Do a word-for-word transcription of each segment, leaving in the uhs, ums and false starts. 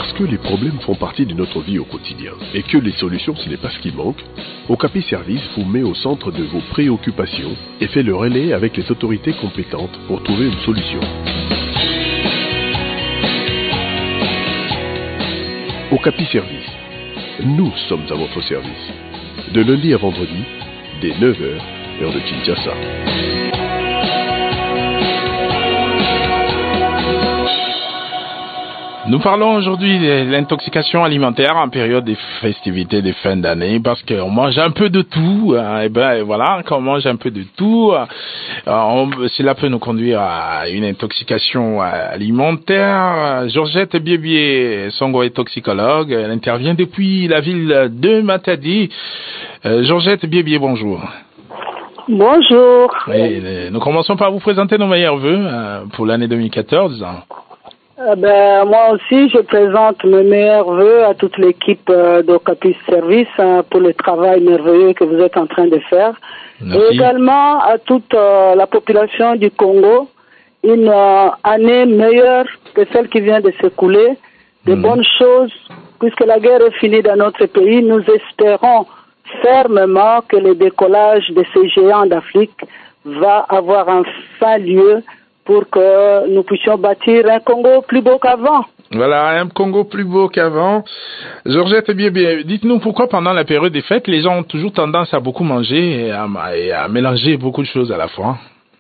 Parce que les problèmes font partie de notre vie au quotidien et que les solutions ce n'est pas ce qui manque, Okapi Service vous met au centre de vos préoccupations et fait le relais avec les autorités compétentes pour trouver une solution. Okapi Service, nous sommes à votre service. De lundi à vendredi, dès neuf heures, heure de Kinshasa. Nous parlons aujourd'hui de l'intoxication alimentaire en période des festivités de fin d'année parce qu'on mange un peu de tout. Hein, et ben voilà, quand on mange un peu de tout, euh, on, cela peut nous conduire à une intoxication alimentaire. Georgette Biébié, Songo est toxicologue. Elle intervient depuis la ville de Matadi. Euh, Georgette Biébié, bonjour. Bonjour. Et, nous commençons par vous présenter nos meilleurs vœux euh, pour l'année deux mille quatorze. Euh, ben, moi aussi, je présente mes meilleurs vœux à toute l'équipe euh, d'Ocapi Service hein, pour le travail merveilleux que vous êtes en train de faire. Merci. Et également à toute euh, la population du Congo, une euh, année meilleure que celle qui vient de s'écouler, de mmh. bonnes choses, puisque la guerre est finie dans notre pays. Nous espérons fermement que le décollage de ces géants d'Afrique va avoir enfin lieu pour que nous puissions bâtir un Congo plus beau qu'avant. Voilà, un Congo plus beau qu'avant. Georgette Biébié, dites-nous pourquoi pendant la période des fêtes, les gens ont toujours tendance à beaucoup manger et à, et à mélanger beaucoup de choses à la fois.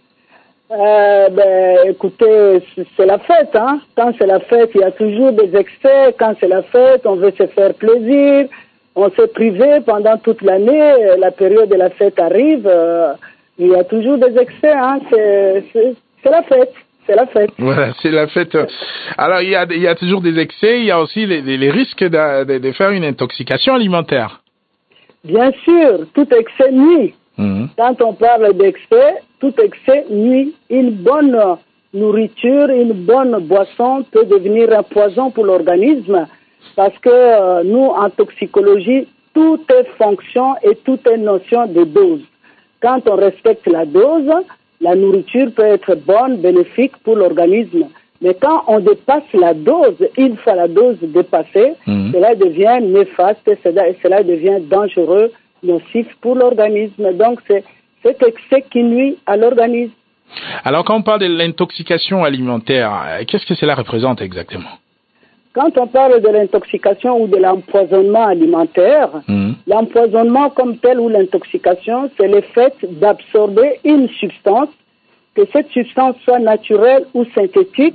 Euh, ben, écoutez, c'est la fête, hein. Quand c'est la fête, il y a toujours des excès. Quand c'est la fête, on veut se faire plaisir. On s'est privé pendant toute l'année. La période de la fête arrive. Euh, il y a toujours des excès, hein. C'est... c'est C'est la fête, c'est la fête. Voilà, c'est la fête. Alors, il y a, il y a toujours des excès, il y a aussi les, les, les risques de, de, de faire une intoxication alimentaire. Bien sûr, tout excès nuit. Mmh. Quand on parle d'excès, tout excès nuit. Une bonne nourriture, une bonne boisson peut devenir un poison pour l'organisme parce que euh, nous, en toxicologie, tout est fonction et tout est notion de dose. Quand on respecte la dose, la nourriture peut être bonne, bénéfique pour l'organisme. Mais quand on dépasse la dose, une fois la dose dépassée, mmh. cela devient néfaste et cela, et cela devient dangereux, nocif pour l'organisme. Donc, c'est cet excès qui nuit à l'organisme. Alors, quand on parle de l'intoxication alimentaire, qu'est-ce que cela représente exactement? Quand on parle de l'intoxication ou de l'empoisonnement alimentaire, mmh. l'empoisonnement comme tel ou l'intoxication, c'est le fait d'absorber une substance, que cette substance soit naturelle ou synthétique.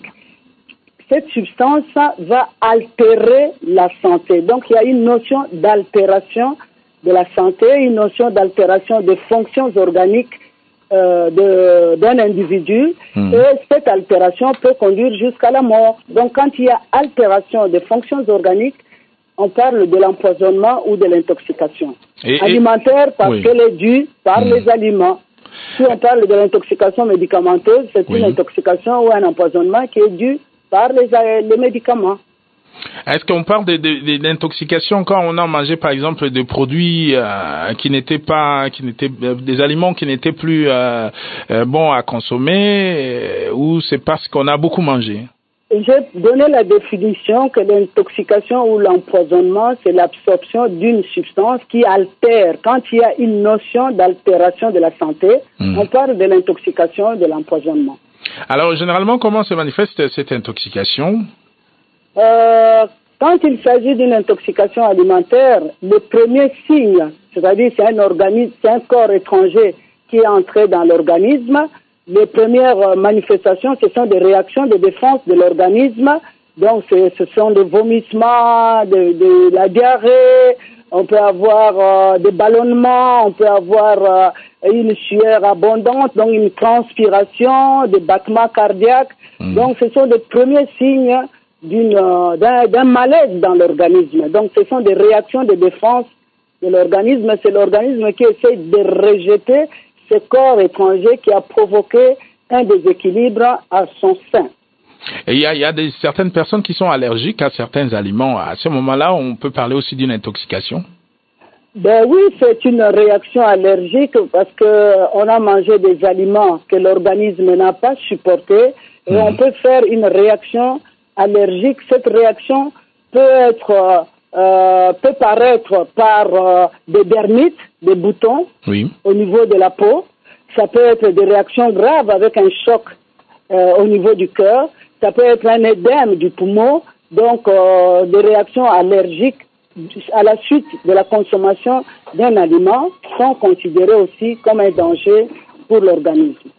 Cette substance va altérer la santé. Donc, il y a une notion d'altération de la santé, une notion d'altération des fonctions organiques Euh, de, d'un individu mmh. et cette altération peut conduire jusqu'à la mort. Donc quand il y a altération des fonctions organiques, on parle de l'empoisonnement ou de l'intoxication et, alimentaire parce oui. qu'elle est due par mmh. les aliments. Si on parle de l'intoxication médicamenteuse, c'est oui. une intoxication ou un empoisonnement qui est dû par les, les médicaments. Est-ce qu'on parle de, de, de, d'intoxication quand on a mangé par exemple des produits euh, qui n'étaient pas, qui n'étaient euh, des aliments qui n'étaient plus euh, euh, bons à consommer euh, ou c'est parce qu'on a beaucoup mangé? J'ai donné la définition que l'intoxication ou l'empoisonnement, c'est l'absorption d'une substance qui altère. Quand il y a une notion d'altération de la santé, mmh. on parle de l'intoxication et de l'empoisonnement. Alors généralement, comment se manifeste cette intoxication? Euh, quand il s'agit d'une intoxication alimentaire, le premier signe, c'est-à-dire c'est un organisme, c'est un corps étranger qui est entré dans l'organisme, les premières manifestations, ce sont des réactions de défense de l'organisme. Donc, c'est, ce sont des vomissements, de, de la diarrhée, on peut avoir euh, des ballonnements, on peut avoir euh, une sueur abondante, donc une transpiration, des battements cardiaques. Mmh. Donc, ce sont des premiers signes d'une, euh, d'un, d'un malaise dans l'organisme. Donc, ce sont des réactions de défense de l'organisme. C'est l'organisme qui essaie de rejeter ce corps étranger qui a provoqué un déséquilibre à son sein. Et il y a, il y a des, certaines personnes qui sont allergiques à certains aliments. À ce moment-là, on peut parler aussi d'une intoxication? Ben oui, c'est une réaction allergique parce que on a mangé des aliments que l'organisme n'a pas supportés et mmh. on peut faire une réaction allergique. Cette réaction peut être euh, peut paraître par euh, des dermites, des boutons oui. au niveau de la peau. Ça peut être des réactions graves avec un choc euh, au niveau du cœur. Ça peut être un édème du poumon, donc euh, des réactions allergiques à la suite de la consommation d'un aliment sont considérées aussi comme un danger pour l'organisme.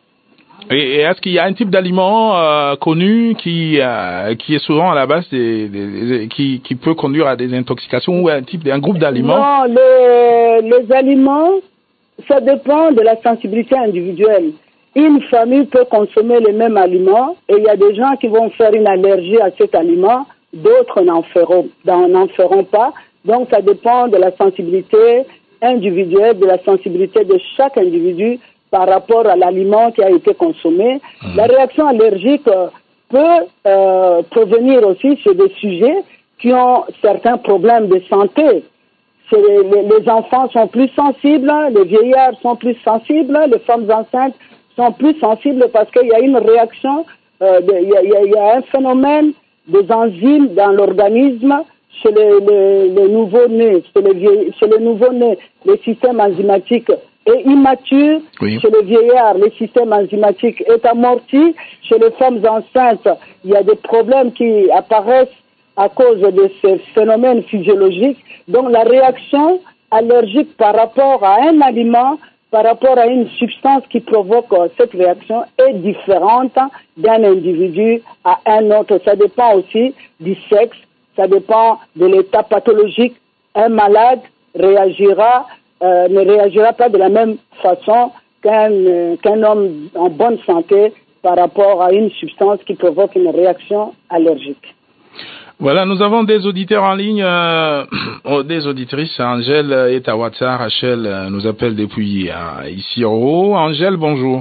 Et est-ce qu'il y a un type d'aliment euh, connu qui euh, qui est souvent à la base des, des, des qui qui peut conduire à des intoxications ou un type un groupe d'aliments? Non, les, les aliments, ça dépend de la sensibilité individuelle. Une famille peut consommer les mêmes aliments et il y a des gens qui vont faire une allergie à cet aliment, d'autres n'en feront, n'en feront pas. Donc ça dépend de la sensibilité individuelle, de la sensibilité de chaque individu par rapport à l'aliment qui a été consommé. Mmh. La réaction allergique peut euh, provenir aussi sur des sujets qui ont certains problèmes de santé. Les, les, les enfants sont plus sensibles, les vieillards sont plus sensibles, les femmes enceintes sont plus sensibles parce qu'il y a une réaction, euh, de, il, y a, il y a un phénomène des enzymes dans l'organisme chez les, les, les nouveau-nés, chez les, vieillards, chez les nouveau-nés, les systèmes enzymatiques est immature, oui. Chez les vieillards, le système enzymatique est amorti. Chez les femmes enceintes, il y a des problèmes qui apparaissent à cause de ces phénomènes physiologiques. Donc la réaction allergique par rapport à un aliment, par rapport à une substance qui provoque cette réaction est différente d'un individu à un autre. Ça dépend aussi du sexe, ça dépend de l'état pathologique. Un malade réagira Euh, ne réagira pas de la même façon qu'un, euh, qu'un homme en bonne santé par rapport à une substance qui provoque une réaction allergique. Voilà, nous avons des auditeurs en ligne, euh, des auditrices. Angèle est à Ouattara. Rachel nous appelle depuis euh, ici en haut. Angèle, bonjour.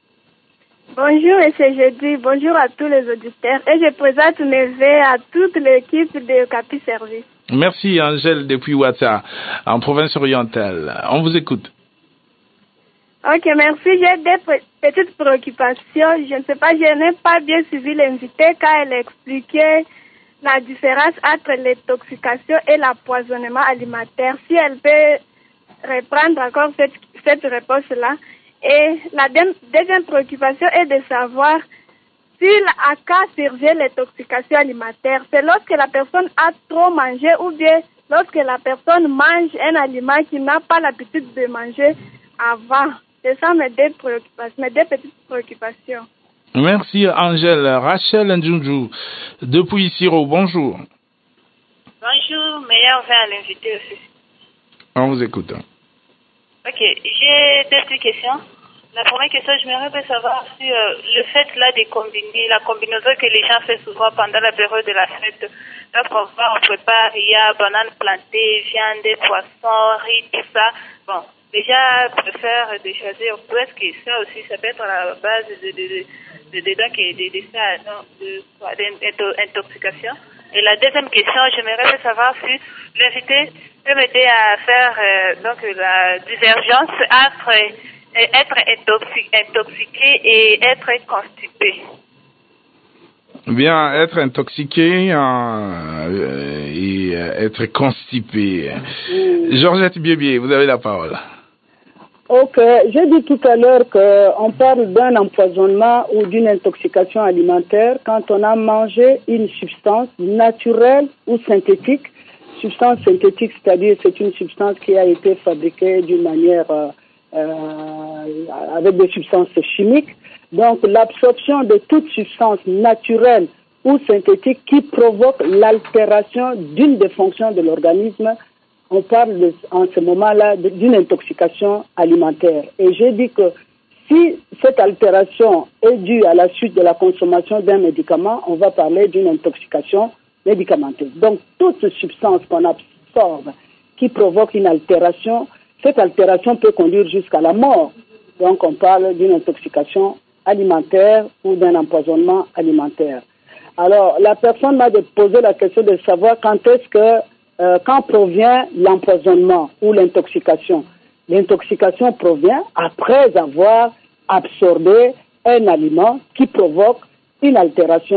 Bonjour, et c'est jeudi. Bonjour à tous les auditeurs. Et je présente mes vœux à toute l'équipe de Capi Service. Merci Angèle depuis Ouattara, en province orientale. On vous écoute. Ok, merci. J'ai des petites préoccupations. Je ne sais pas, je n'ai pas bien suivi l'invité quand elle expliquait la différence entre l'intoxication et l'empoisonnement alimentaire. Si elle peut reprendre encore cette, cette réponse-là. Et la deuxième préoccupation est de savoir si à cas survient l'intoxication alimentaire, c'est lorsque la personne a trop mangé ou bien lorsque la personne mange un aliment qu'il n'a pas l'habitude de manger avant. C'est ça mes deux préoccupations, mes deux petites préoccupations. Merci Angèle. Rachel Ndjounjou, depuis Siro, bonjour. Bonjour, meilleur vœu à l'invité aussi. On vous écoute. Ok, j'ai deux petites questions. La première question, je m'aimerais savoir si euh, le fait là de combiner, la combinaison que les gens font souvent pendant la période de la fête, là pour voir, on prépare, il y a banane plantée, viande, poisson, riz, tout ça. Bon, déjà, je préfère de choisir, est-ce que ça aussi, ça peut être à la base de, de, de, de, de, donc, de, de ça, non, de, d'intoxication. Et la deuxième question, j'aimerais savoir si l'invité peut m'aider à faire euh, donc la divergence entre être intoxiqué, intoxiqué et être constipé. Bien, être intoxiqué euh, et être constipé. Mmh. Georgette Biébié, vous avez la parole. Ok, j'ai dit tout à l'heure qu'on parle d'un empoisonnement ou d'une intoxication alimentaire quand on a mangé une substance naturelle ou synthétique. Substance synthétique, c'est-à-dire c'est une substance qui a été fabriquée d'une manière euh, euh, avec des substances chimiques. Donc l'absorption de toute substance naturelle ou synthétique qui provoque l'altération d'une des fonctions de l'organisme, on parle de, en ce moment-là d'une intoxication alimentaire. Et j'ai dit que si cette altération est due à la suite de la consommation d'un médicament, on va parler d'une intoxication médicamenteuse. Donc toute substance qu'on absorbe qui provoque une altération, cette altération peut conduire jusqu'à la mort. Donc on parle d'une intoxication alimentaire ou d'un empoisonnement alimentaire. Alors la personne m'a posé la question de savoir quand est-ce que Euh, quand provient l'empoisonnement ou l'intoxication. L'intoxication provient après avoir absorbé un aliment qui provoque une altération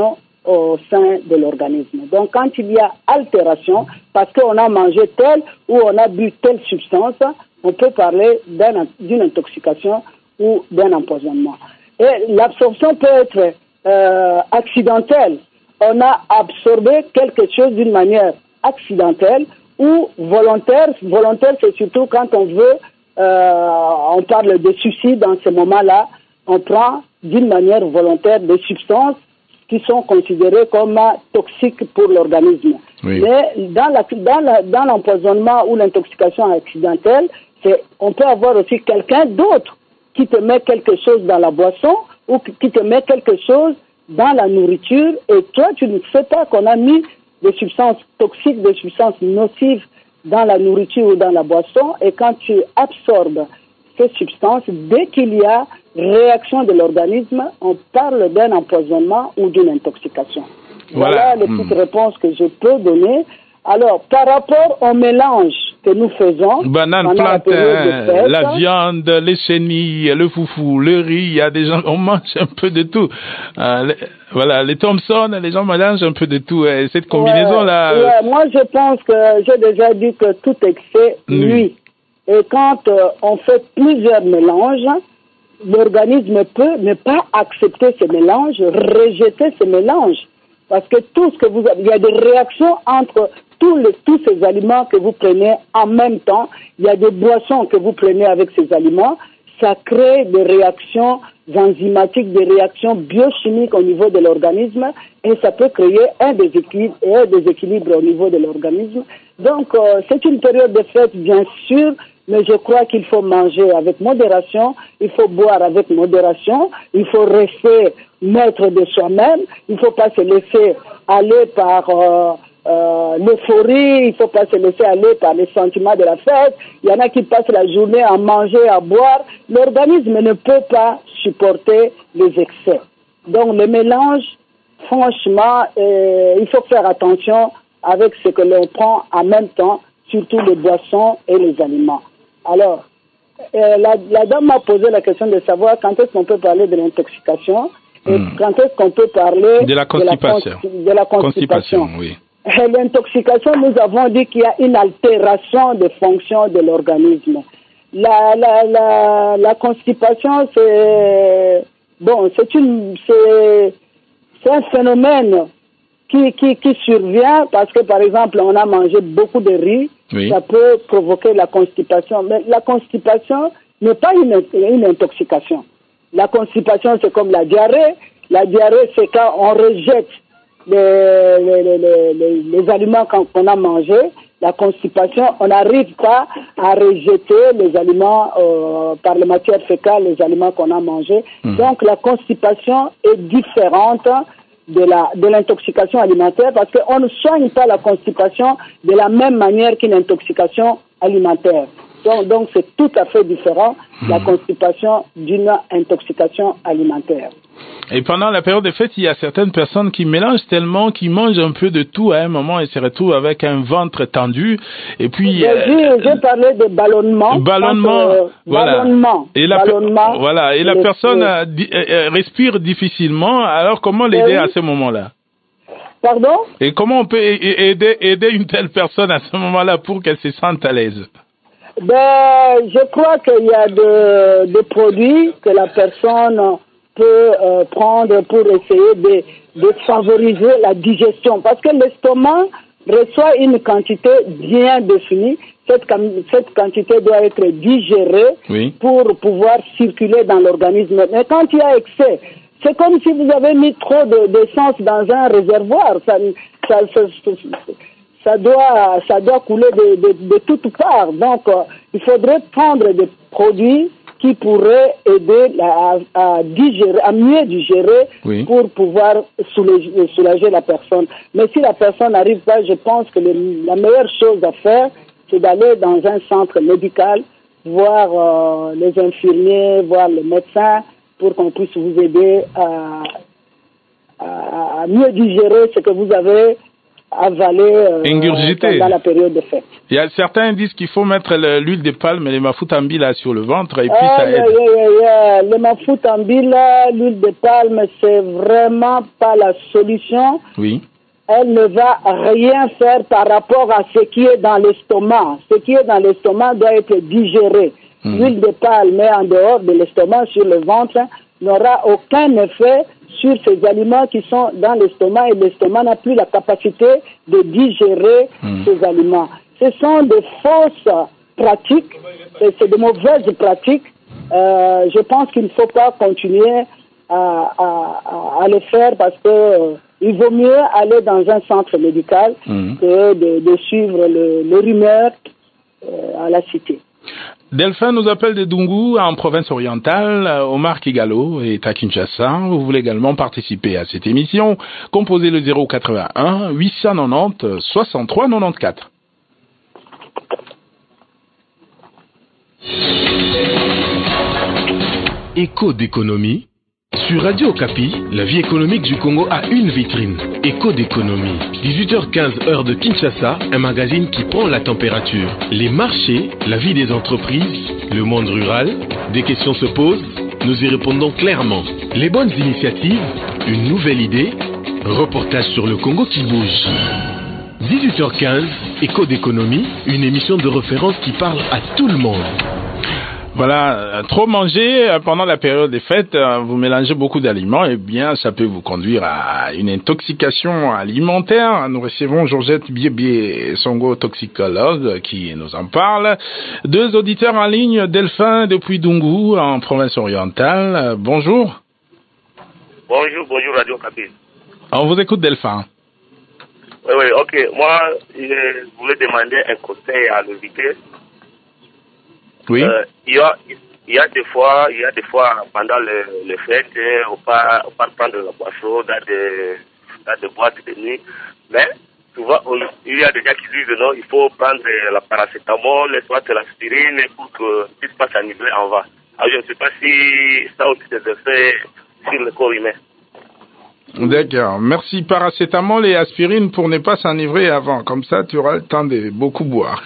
au sein de l'organisme. Donc, quand il y a altération, parce qu'on a mangé telle ou on a bu telle substance, on peut parler d'un, d'une intoxication ou d'un empoisonnement. Et l'absorption peut être euh, accidentelle. On a absorbé quelque chose d'une manière accidentelle ou volontaire. Volontaire, c'est surtout quand on veut, euh, on parle de suicide dans ce moment-là, on prend d'une manière volontaire des substances qui sont considérées comme toxiques pour l'organisme. Oui. Mais dans, la, dans, la, dans l'empoisonnement ou l'intoxication accidentelle, c'est, on peut avoir aussi quelqu'un d'autre qui te met quelque chose dans la boisson ou qui te met quelque chose dans la nourriture et toi, tu ne sais pas qu'on a mis des substances toxiques, des substances nocives dans la nourriture ou dans la boisson et quand tu absorbes ces substances, dès qu'il y a réaction de l'organisme, on parle d'un empoisonnement ou d'une intoxication. Voilà, voilà les petites mmh. réponses que je peux donner. Alors, par rapport au mélange que nous faisons... Banane, plantain, la, la viande, les chenilles, le foufou, le riz, il y a des gens, on mange un peu de tout. Euh, les, voilà, les Thompson, les gens mélangent un peu de tout. Et cette combinaison-là... Ouais, ouais, moi, je pense que j'ai déjà dit que tout excès nuit. Et quand euh, on fait plusieurs mélanges, l'organisme peut ne pas accepter ces mélanges, rejeter ces mélanges. Parce que tout ce que vous avez, il y a des réactions entre tous, les, tous ces aliments que vous prenez en même temps. Il y a des boissons que vous prenez avec ces aliments. Ça crée des réactions enzymatiques, des réactions biochimiques au niveau de l'organisme et ça peut créer un déséquilibre, un déséquilibre au niveau de l'organisme. Donc, euh, c'est une période de fête, bien sûr, mais je crois qu'il faut manger avec modération, il faut boire avec modération, il faut rester maître de soi-même, il ne faut pas se laisser aller par euh, euh, l'euphorie, il ne faut pas se laisser aller par les sentiments de la fête. Il y en a qui passent la journée à manger, à boire. L'organisme ne peut pas supporter les excès. Donc le mélange, franchement, euh, il faut faire attention avec ce que l'on prend en même temps, surtout les boissons et les aliments. Alors, euh, la, la dame m'a posé la question de savoir quand est-ce qu'on peut parler de l'intoxication et mmh. quand est-ce qu'on peut parler de la constipation. De la, de la constipation. constipation oui. Et l'intoxication, nous avons dit qu'il y a une altération des fonctions de l'organisme. La, la, la, la constipation, c'est bon, c'est une, c'est, c'est un phénomène qui, qui, qui survient parce que, par exemple, on a mangé beaucoup de riz. Oui. Ça peut provoquer la constipation. Mais la constipation n'est pas une, une intoxication. La constipation, c'est comme la diarrhée. La diarrhée, c'est quand on rejette les, les, les, les, les aliments qu'on a mangés. La constipation, on n'arrive pas à rejeter les aliments euh, par les matières fécales, les aliments qu'on a mangés. Mmh. Donc, la constipation est différente de la de l'intoxication alimentaire parce qu'on ne soigne pas la constipation de la même manière qu'une intoxication alimentaire. Donc, donc c'est tout à fait différent mmh. la constipation d'une intoxication alimentaire. Et pendant la période des fêtes, il y a certaines personnes qui mélangent tellement, qui mangent un peu de tout à un moment et se retrouvent avec un ventre tendu. Et puis, j'ai, euh, j'ai parlé de ballonnement. Ballonnement, quand, euh, voilà. Ballonnement, et la, ballonnement, voilà. Et la personne euh, euh, respire difficilement. Alors, comment l'aider oui. à ce moment-là? Pardon? Et comment on peut aider, aider une telle personne à ce moment-là pour qu'elle se sente à l'aise? Ben, je crois qu'il y a de, de produits que la personne peut euh, prendre pour essayer de, de favoriser la digestion. Parce que l'estomac reçoit une quantité bien définie. Cette, cette quantité doit être digérée oui. pour pouvoir circuler dans l'organisme. Mais quand il y a excès, c'est comme si vous avez mis trop de, d'essence dans un réservoir. Ça, ça, ça, ça, ça, doit, ça doit couler de, de, de toutes parts. Donc, euh, il faudrait prendre des produits qui pourrait aider à, à digérer, à mieux digérer oui. pour pouvoir soulager, soulager la personne. Mais si la personne n'arrive pas, je pense que le, la meilleure chose à faire, c'est d'aller dans un centre médical, voir euh, les infirmiers, voir les médecins, pour qu'on puisse vous aider à, à, à mieux digérer ce que vous avez avaler euh, pendant la période de fête. Il y a certains disent qu'il faut mettre le, l'huile de palme et les mafoutambi là sur le ventre et puis ah, ça aide. Yeah, yeah, yeah. Le mafoutambi là, l'huile de palme, c'est vraiment pas la solution. Oui. Elle ne va rien faire par rapport à ce qui est dans l'estomac. Ce qui est dans l'estomac doit être digéré. Mmh. L'huile de palme en dehors de l'estomac sur le ventre n'aura aucun effet sur ces aliments qui sont dans l'estomac et l'estomac n'a plus la capacité de digérer mmh. ces aliments. Ce sont de fausses pratiques, c'est de mauvaises pratiques. Euh, je pense qu'il ne faut pas continuer à, à, à le faire parce que euh, il vaut mieux aller dans un centre médical mmh. que de, de suivre le, le rumeur euh, à la cité. Delphin nous appelle de Dungu, en province orientale. Omar Kigalo est à Kinshasa. Vous voulez également participer à cette émission. Composez le zéro quatre-vingt-un huit cent quatre-vingt-dix soixante-trois quatre-vingt-quatorze. Écho d'économie. Sur Radio Okapi, la vie économique du Congo a une vitrine. Écho d'économie. dix-huit heures quinze heure de Kinshasa, un magazine qui prend la température. Les marchés, la vie des entreprises, le monde rural, des questions se posent, nous y répondons clairement. Les bonnes initiatives, une nouvelle idée, reportage sur le Congo qui bouge. dix-huit heures quinze, Écho d'économie, une émission de référence qui parle à tout le monde. Voilà, trop manger pendant la période des fêtes, vous mélangez beaucoup d'aliments, et bien ça peut vous conduire à une intoxication alimentaire. Nous recevons Georgette Biébé Songo, toxicologue, qui nous en parle. Deux auditeurs en ligne, Delphin depuis Dungu, en province orientale. Bonjour. Bonjour, bonjour Radio Okapi. On vous écoute, Delphin. Oui, oui, ok. Moi, je voulais demander un conseil à l'invité. Oui. Euh, il y a, il y a des fois, il y a des fois pendant le, le fête, on part, on part prendre la boisson dans des, dans des boîtes de nuit. Mais souvent, on, il y a des gens qui disent non, il faut prendre la paracétamol, soit l'aspirine pour que tout se passe à niveau en bas. Alors je ne sais pas si ça a aussi des effets sur le corps humain. D'accord. Merci. Paracétamol et aspirine pour ne pas s'enivrer avant. Comme ça, tu auras le temps de beaucoup boire.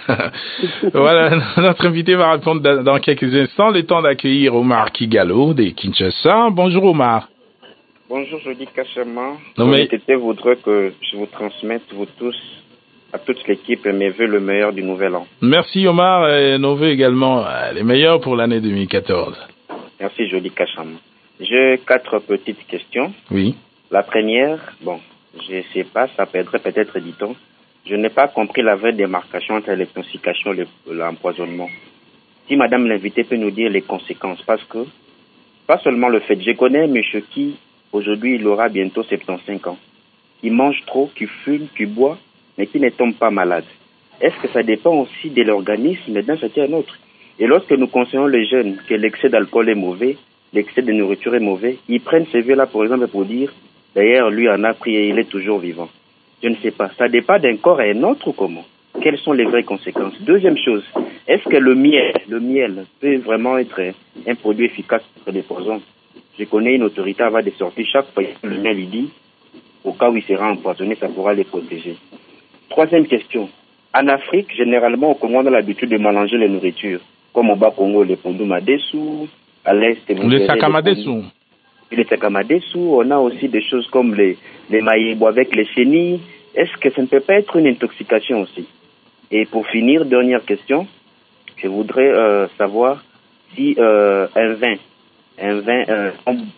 Voilà. Notre invité va répondre dans quelques instants. Le temps d'accueillir Omar Kigalo de Kinshasa. Bonjour Omar. Bonjour, je dis Kachama. Mais... Je voudrais que je vous transmette, vous tous, à toute l'équipe, mes vœux le meilleur du nouvel an. Merci Omar et nos vœux également les meilleurs pour l'année deux mille quatorze. Merci, je dis Kachama. J'ai quatre petites questions. Oui. La première, bon, je ne sais pas, ça perdrait peut-être du temps. Je n'ai pas compris la vraie démarcation entre l'intoxication et l'empoisonnement. Si madame l'invitée peut nous dire les conséquences, parce que, pas seulement le fait, je connais un monsieur qui, aujourd'hui, il aura bientôt soixante-quinze ans. Il mange trop, qui fume, qui boit, mais qui ne tombe pas malade. Est-ce que ça dépend aussi de l'organisme d'un certain autre? Et lorsque nous conseillons les jeunes que l'excès d'alcool est mauvais, l'excès de nourriture est mauvais, ils prennent ces vœux-là, par exemple, pour dire d'ailleurs, lui en a pris et il est toujours vivant. Je ne sais pas. Ça dépend d'un corps à un autre ou comment? Quelles sont les vraies conséquences? Deuxième chose, est-ce que le miel, le miel peut vraiment être un produit efficace contre des poisons? Je connais une autorité avant de sortir chaque fois que le miel, il dit, au cas où il sera empoisonné, ça pourra les protéger. Troisième question. En Afrique, généralement, au Congo, on a l'habitude de mélanger les nourritures. Comme au Bas-Congo, les pondoumadessou, à l'Est, les sakamadessou. Les sakamadessou, on a aussi des choses comme les, les maïbo avec les chenilles. Est-ce que ça ne peut pas être une intoxication aussi? Et pour finir, dernière question, je voudrais euh, savoir si euh, un vin, un vin euh,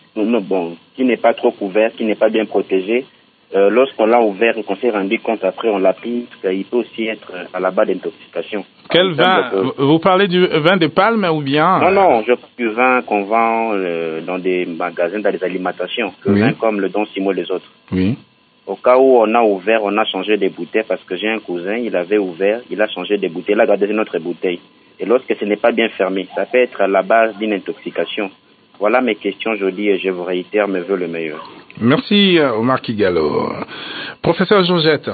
bon, qui n'est pas trop couvert, qui n'est pas bien protégé, euh, lorsqu'on l'a ouvert et qu'on s'est rendu compte après, on l'a pris, il peut aussi être à la base d'intoxication. Quel vin? Que... Vous parlez du vin de palme ou bien? Non, non, je parle du vin qu'on vend euh, dans des magasins, dans des alimentations, que oui. Vin comme le Don Simon et les autres. Oui. Au cas où on a ouvert, on a changé des bouteilles parce que j'ai un cousin, il avait ouvert, il a changé des bouteilles, il a gardé notre bouteille. Et lorsque ce n'est pas bien fermé, ça peut être à la base d'une intoxication. Voilà mes questions, je dis et je vous réitère mes vœux le meilleur. Merci Omar Kigalo. Professeur Georgette.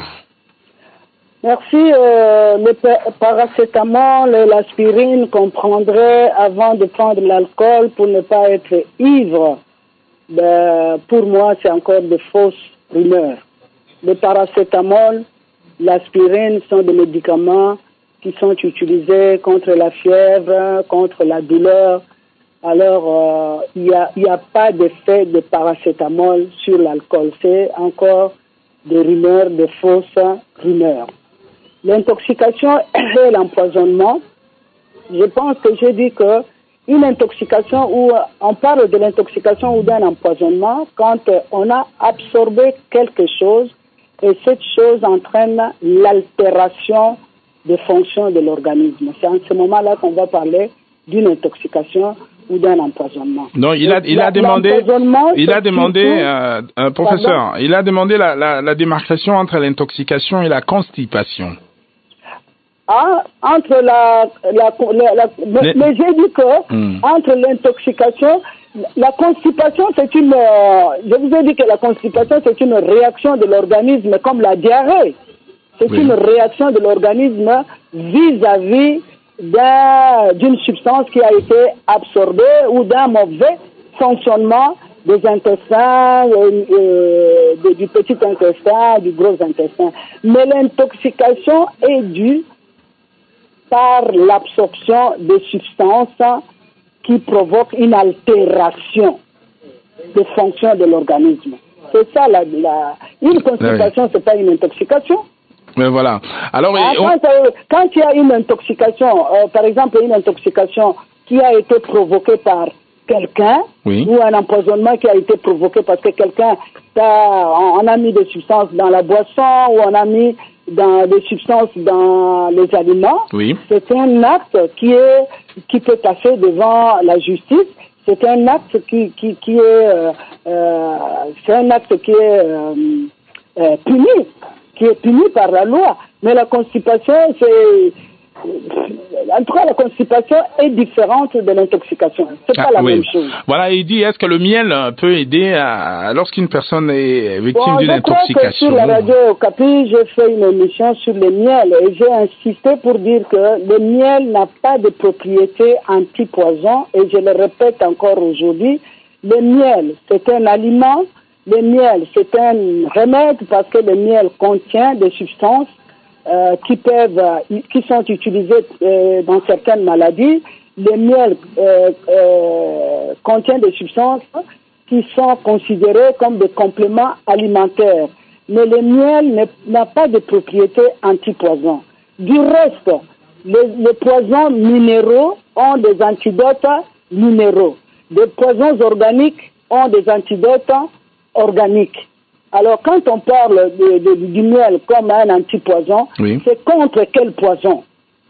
Merci. Euh, le paracétamol et l'aspirine qu'on prendrait avant de prendre l'alcool pour ne pas être ivre, ben, pour moi, c'est encore de fausses rumeurs. Le paracétamol, l'aspirine sont des médicaments qui sont utilisés contre la fièvre, contre la douleur. Alors, il euh, n'y a, a pas d'effet de paracétamol sur l'alcool. C'est encore des rumeurs, des fausses rumeurs. L'intoxication et l'empoisonnement, je pense que j'ai dit que une intoxication, ou on parle de l'intoxication ou d'un empoisonnement quand on a absorbé quelque chose et cette chose entraîne l'altération des fonctions de l'organisme. C'est en ce moment-là qu'on va parler d'une intoxication ou d'un empoisonnement. Non, il a, il a demandé, il a demandé, euh, euh, professeur, il a demandé la, la, la démarcation entre l'intoxication et la constipation. Ah, entre la, la, la, la mais, Les... mais j'ai dit que hmm. entre l'intoxication, la constipation, c'est une, euh, je vous ai dit que la constipation, c'est une réaction de l'organisme comme la diarrhée. C'est oui. une réaction de l'organisme vis-à-vis d'un, d'une substance qui a été absorbée ou d'un mauvais fonctionnement des intestins, euh, euh, de, du petit intestin, du gros intestin. Mais l'intoxication est due par l'absorption de substances qui provoquent une altération des fonctions de l'organisme. C'est ça, la, la, une constipation, oui. c'est pas une intoxication. Mais voilà. Alors, ah, on... quand, quand il y a une intoxication, euh, par exemple une intoxication qui a été provoquée par quelqu'un, oui. ou un empoisonnement qui a été provoqué parce que quelqu'un, a, on a mis des substances dans la boisson, ou on a mis dans des substances dans les aliments, oui. c'est un acte qui est qui peut passer devant la justice. C'est un acte qui qui, qui est euh, euh, c'est un acte qui est euh, euh, puni, qui est puni par la loi. Mais la constipation, c'est en tout cas, la constipation est différente de l'intoxication. C'est pas ah, la oui. même chose. Voilà, il dit, est-ce que le miel peut aider à, lorsqu'une personne est victime bon, d'une intoxication? Sur la radio Okapi, j'ai fait une émission sur le miel et j'ai insisté pour dire que le miel n'a pas de propriété anti-poison et je le répète encore aujourd'hui, le miel, c'est un aliment, le miel, c'est un remède parce que le miel contient des substances Euh, qui peuvent, euh, qui sont utilisés euh, dans certaines maladies. Le miel euh, euh, contient des substances qui sont considérées comme des compléments alimentaires. Mais le miel n'a pas de propriété anti-poison. Du reste, les, les poisons minéraux ont des antidotes minéraux. Les poisons organiques ont des antidotes organiques. Alors, quand on parle de, de, du miel comme un antipoison, oui. c'est contre quel poison?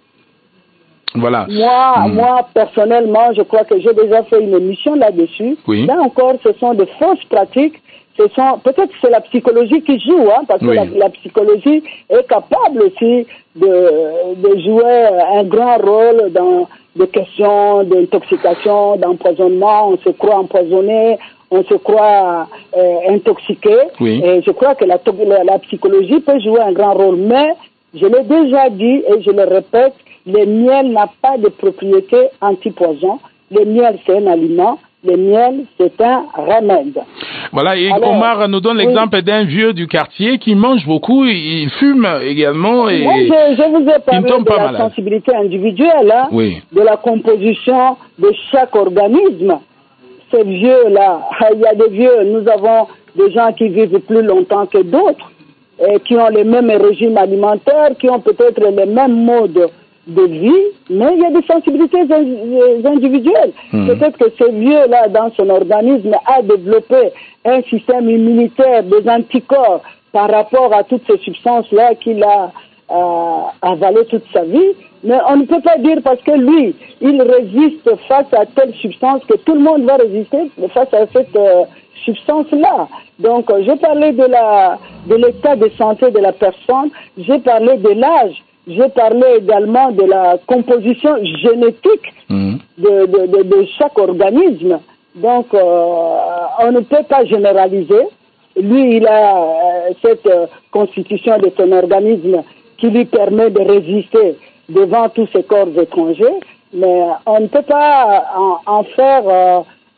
Voilà. Moi, mmh. moi, personnellement, je crois que j'ai déjà fait une émission là-dessus. Oui. Là encore, ce sont de fausses pratiques. Ce sont, peut-être que c'est la psychologie qui joue, hein, parce oui. que la, la psychologie est capable aussi de, de jouer un grand rôle dans des questions d'intoxication, d'empoisonnement. On se croit empoisonné, on se croit euh, intoxiqué. Oui. Et je crois que la, la, la psychologie peut jouer un grand rôle. Mais, je l'ai déjà dit et je le répète, le miel n'a pas de propriété anti-poison. Le miel, c'est un aliment. Le miel, c'est un remède. Voilà, et alors, Omar nous donne l'exemple oui. d'un vieux du quartier qui mange beaucoup, il fume également. Et moi, je, je vous ai parlé de la malade. sensibilité individuelle, hein, oui. de la composition de chaque organisme. Ces vieux-là, il y a des vieux, nous avons des gens qui vivent plus longtemps que d'autres, et qui ont les mêmes régimes alimentaires, qui ont peut-être les mêmes modes de vie, mais il y a des sensibilités individuelles. Mmh. Peut-être que ce vieux-là, dans son organisme, a développé un système immunitaire, des anticorps par rapport à toutes ces substances-là qu'il a euh, avalées toute sa vie. Mais on ne peut pas dire parce que lui, il résiste face à telle substance que tout le monde va résister face à cette euh, substance-là. Donc, euh, j'ai parlé de la de l'état de santé de la personne, j'ai parlé de l'âge, j'ai parlé également de la composition génétique mmh. de, de, de, de chaque organisme. Donc, euh, on ne peut pas généraliser. Lui, il a euh, cette euh, constitution de son organisme qui lui permet de résister devant tous ces corps étrangers, mais on ne peut pas en, en faire euh,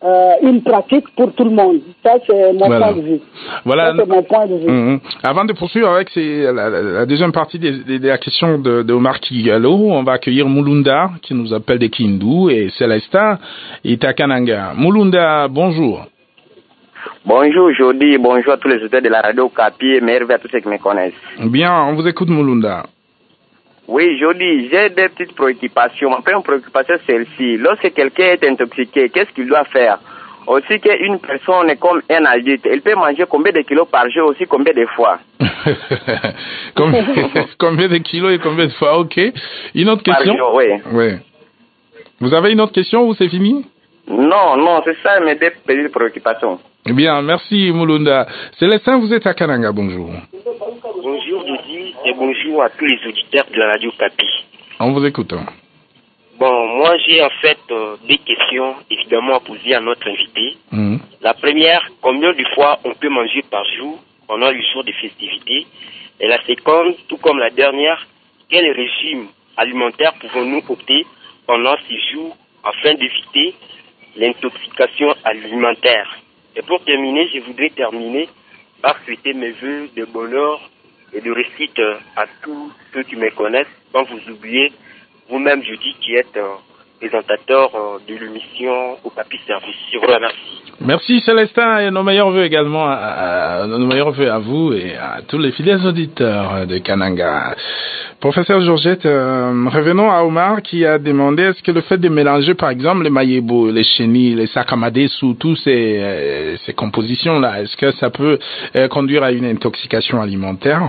euh, une pratique pour tout le monde. Ça, c'est mon voilà. point de vue. Voilà. Ça, c'est mon point de vue. Mmh. Avant de poursuivre avec ces, la, la, la deuxième partie de, de, de la question de, de Omar Kigalo, on va accueillir Mulunda, qui nous appelle de Kindu, et Célestin, Itakananga. Mulunda, bonjour. Bonjour Jody, bonjour à tous les auditeurs de la radio Capi et merveille à tous ceux qui me connaissent. Bien, on vous écoute Mulunda. Oui Jody, j'ai des petites préoccupations. Ma première préoccupation c'est celle-ci. Lorsque quelqu'un est intoxiqué, qu'est-ce qu'il doit faire? Aussi qu'une personne est comme un adulte, elle peut manger combien de kilos par jour, aussi combien de fois? combien, combien de kilos et combien de fois? Ok. Une autre question? Par jour, oui. Oui. Vous avez une autre question ou c'est fini? Non, non, c'est ça mes deux petites préoccupations. Bien, merci Mulunda. Célestin, vous êtes à Kananga, bonjour. Bonjour Dodi et bonjour à tous les auditeurs de la radio Capi. On vous écoute. Bon, moi j'ai en fait euh, des questions évidemment à poser à notre invité. Mmh. La première, combien de fois on peut manger par jour pendant les jours de festivité? Et la seconde, tout comme la dernière, quel régime alimentaire pouvons-nous opter pendant ces jours afin d'éviter l'intoxication alimentaire? Et pour terminer, je voudrais terminer par souhaiter mes vœux de bonheur et de réussite à tous ceux qui me connaissent, sans vous oublier vous-même, je dis, qui êtes euh, présentateur euh, de l'émission au Capi Service. Je vous remercie. Merci Célestin et nos meilleurs vœux également, à, à, nos meilleurs vœux à vous et à tous les fidèles auditeurs de Kananga. Professeur Georgette, euh, revenons à Omar qui a demandé est-ce que le fait de mélanger par exemple les mayebo, les chenilles, les sakamades sous tous ces, euh, ces compositions-là, est-ce que ça peut euh, conduire à une intoxication alimentaire?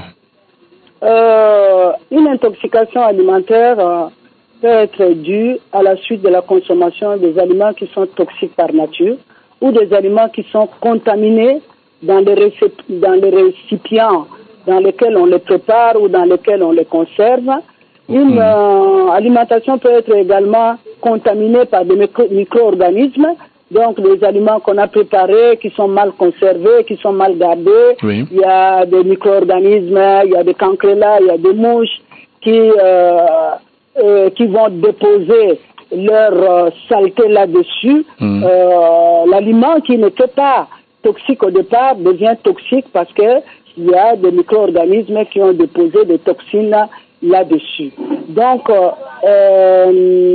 euh, Une intoxication alimentaire euh, peut être due à la suite de la consommation des aliments qui sont toxiques par nature ou des aliments qui sont contaminés dans les, récip- dans les récipients dans lesquels on les prépare ou dans lesquels on les conserve. Une euh, alimentation peut être également contaminée par des micro- micro-organismes, donc des aliments qu'on a préparés, qui sont mal conservés, qui sont mal gardés. Oui. Il y a des micro-organismes, il y a des cancrelats, il y a des mouches qui, euh, euh, qui vont déposer leur euh, saleté là-dessus. Mmh. Euh, l'aliment qui n'était pas toxique au départ devient toxique parce que il y a des micro-organismes qui ont déposé des toxines là-dessus. Donc, euh, euh,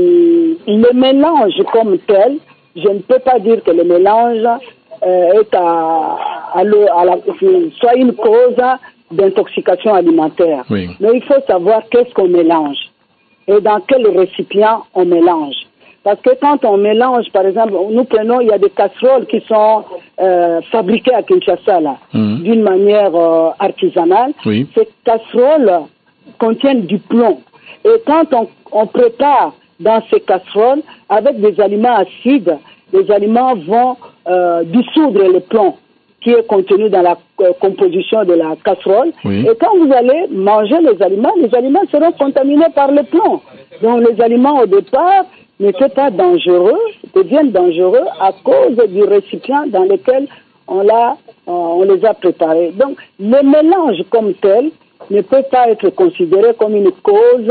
le mélange comme tel, je ne peux pas dire que le mélange euh, est à, à, le, à la, soit une cause d'intoxication alimentaire. Oui. Mais il faut savoir qu'est-ce qu'on mélange et dans quel récipient on mélange. Parce que quand on mélange, par exemple, nous prenons, il y a des casseroles qui sont euh, fabriquées à Kinshasa, là, mmh. d'une manière euh, artisanale. Oui. Ces casseroles contiennent du plomb. Et quand on, on prépare dans ces casseroles, avec des aliments acides, les aliments vont euh, dissoudre le plomb qui est contenu dans la euh, composition de la casserole. Oui. Et quand vous allez manger les aliments, les aliments seront contaminés par le plomb. Donc les aliments au départ n'étaient pas dangereux, deviennent dangereux à cause du récipient dans lequel on, l'a, euh, on les a préparés. Donc le mélange comme tel ne peut pas être considéré comme une cause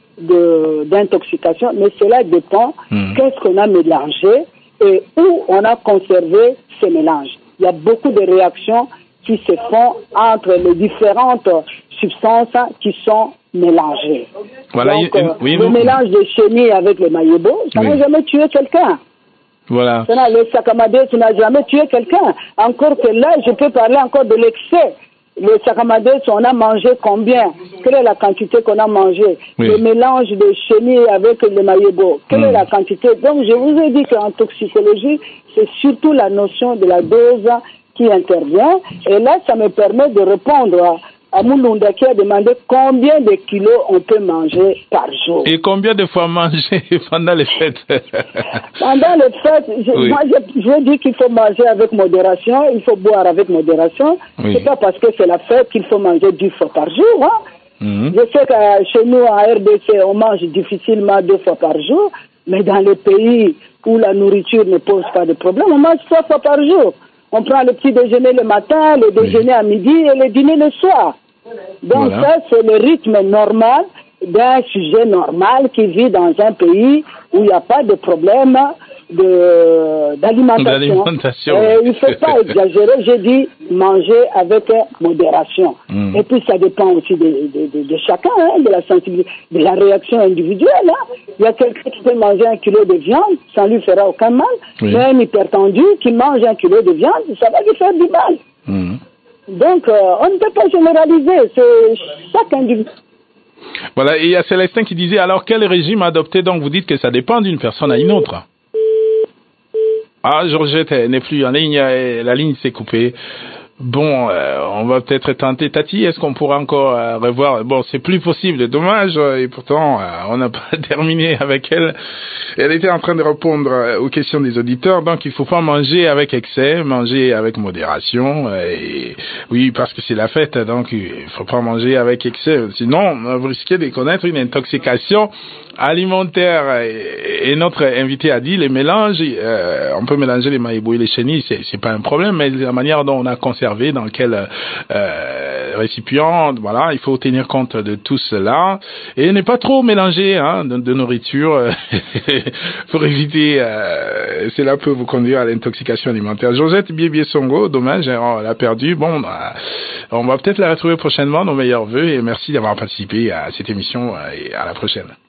de, d'intoxication, mais cela dépend mmh. qu'est-ce qu'on a mélangé et où on a conservé ces mélanges. Il y a beaucoup de réactions qui se font entre les différentes substances qui sont mélangées. Voilà, Donc, il, oui, le vous... mélange de chenilles avec les mayebo, ça n'a oui. jamais tué quelqu'un. Voilà. Ça, le sakamade, ça n'a jamais tué quelqu'un. Encore que là, je peux parler encore de l'excès. Le sakamade, on a mangé combien? Quelle est la quantité qu'on a mangé? Oui. Le mélange de chenilles avec le mayebo, quelle mmh. est la quantité? Donc, je vous ai dit qu'en toxicologie, c'est surtout la notion de la dose qui intervient. Et là, ça me permet de répondre à à Mulunda qui a demandé combien de kilos on peut manger par jour. Et combien de fois manger pendant les fêtes? Pendant les fêtes, je, oui. moi je, je dis qu'il faut manger avec modération, il faut boire avec modération. Oui. C'est pas parce que c'est la fête qu'il faut manger dix fois par jour. Hein? Mm-hmm. Je sais que chez nous, en R D C, on mange difficilement deux fois par jour, mais dans les pays où la nourriture ne pose pas de problème, on mange trois fois par jour. On prend le petit déjeuner le matin, le déjeuner oui. à midi et le dîner le soir. Donc voilà. Ça, c'est le rythme normal d'un sujet normal qui vit dans un pays où il n'y a pas de problème de, d'alimentation. d'alimentation. Et il ne faut pas exagérer, j'ai dit manger avec modération. Mm. Et puis ça dépend aussi de, de, de, de chacun, hein, de la sensibilité, de la réaction individuelle. Hein. Il y a quelqu'un qui peut manger un kilo de viande, ça ne lui fera aucun mal. Oui. Il y a un hypertendu qui mange un kilo de viande, ça va lui faire du mal. Mm. Donc, euh, on ne peut pas généraliser, c'est chaque individu. Voilà, et il y a Célestin qui disait, alors quel régime adopter? Donc vous dites que ça dépend d'une personne à une autre. Ah, Georgette n'est plus en ligne, la ligne s'est coupée. Bon, euh, on va peut-être tenter. Tati, est-ce qu'on pourra encore euh, revoir? Bon, c'est plus possible, dommage, et pourtant, euh, on n'a pas terminé avec elle. Elle était en train de répondre euh, aux questions des auditeurs, donc il faut pas manger avec excès, manger avec modération, euh, et oui, parce que c'est la fête, donc il faut pas manger avec excès, sinon vous risquez de connaître une intoxication alimentaire. Et, et notre invité a dit, les mélanges, euh, on peut mélanger les maïbou et les chenilles, c'est, c'est pas un problème, mais la manière dont on a conservé, dans quel euh, récipient, voilà, il faut tenir compte de tout cela et ne pas trop mélanger hein, de, de nourriture pour éviter, euh, cela peut vous conduire à l'intoxication alimentaire. Josette Biébié-Songo, dommage, on l'a perdu. Bon, bah, on va peut-être la retrouver prochainement, nos meilleurs vœux, et merci d'avoir participé à cette émission et à la prochaine.